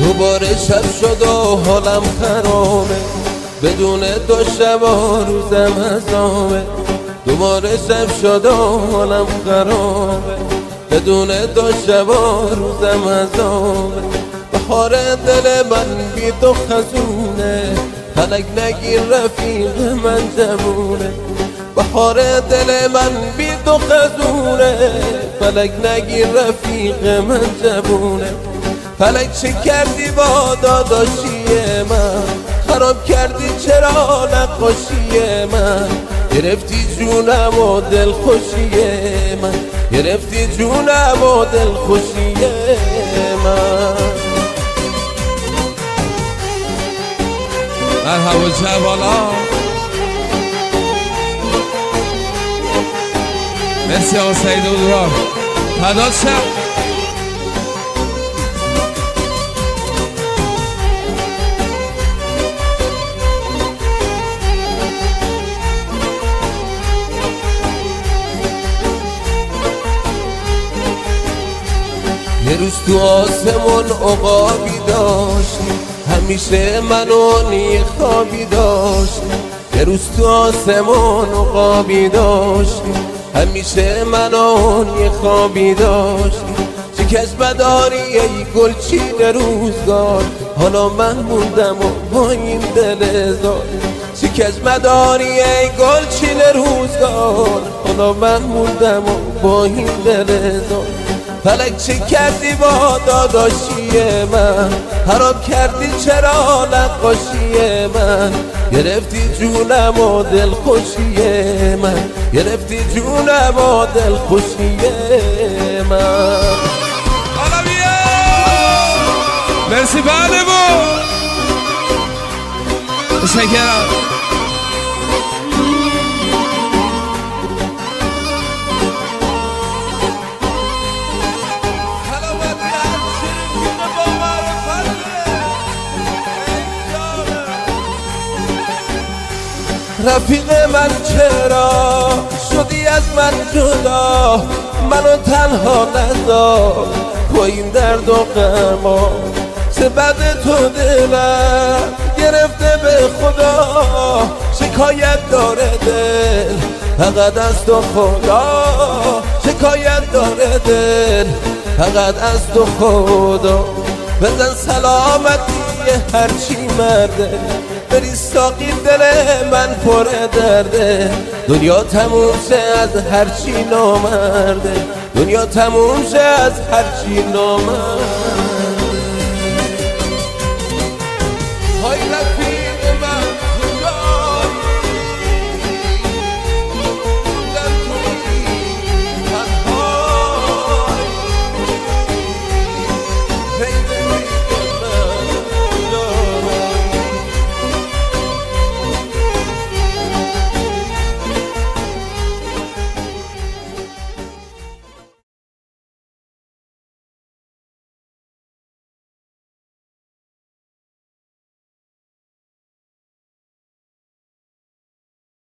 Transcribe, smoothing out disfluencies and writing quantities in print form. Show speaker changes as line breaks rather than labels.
دوباره شب شد و حالم خرابه، بدون تو شب و روزم عذابه. دوباره شب شد و حالم خرابه، بدون تو شب و روزم عذابه. بهار دل من بی تو خزونه، فلک نگیر رفیق من جوونه. بهار دل من بی تو خزونه، فلک نگیر رفیق من جوونه. فلک چه کردی با داداشی من، خراب کردی چرا نقاشی من. گرفتی جونم و دلخوشی من، گرفتی جونم و دلخوشی من.
مرحبا جوالا، مرسی آقا سعید اودورار. فدات شم.
یه روز تو آسمون عقابی داشتی، همیشه منو نی خوابی داشتی. یه روز تو آسمون عقابی داشتی، همیشه منو نی خوابی داشتی. شکست بداری ای گلچین روزگار، حالا من موندم و با این دل زار. شکست مداری ای گلچین روزگار، حالا من موندم و با این دل زار. فلک چه کردی با داداشی من، خراب کردی چرا نقاشی من. گرفتی جونم و دلخوشی من، گرفتی جونم و دلخوشی من.
حالا بیا مرسی بله بود. تشکرم.
رفیق من چرا شدی از من جدا، منو تنها نذار با این درد و غما. چه بد تو دلم گرفته به خدا، شکایت داره دل فقط از تو خدا. شکایت داره دل فقط از تو خدا. بزن سلامتی هرچی مرده، بری ساقی دل من پر درده. دنیا تموم شه از هرچی نامرده، دنیا تموم شه از هرچی نامرده.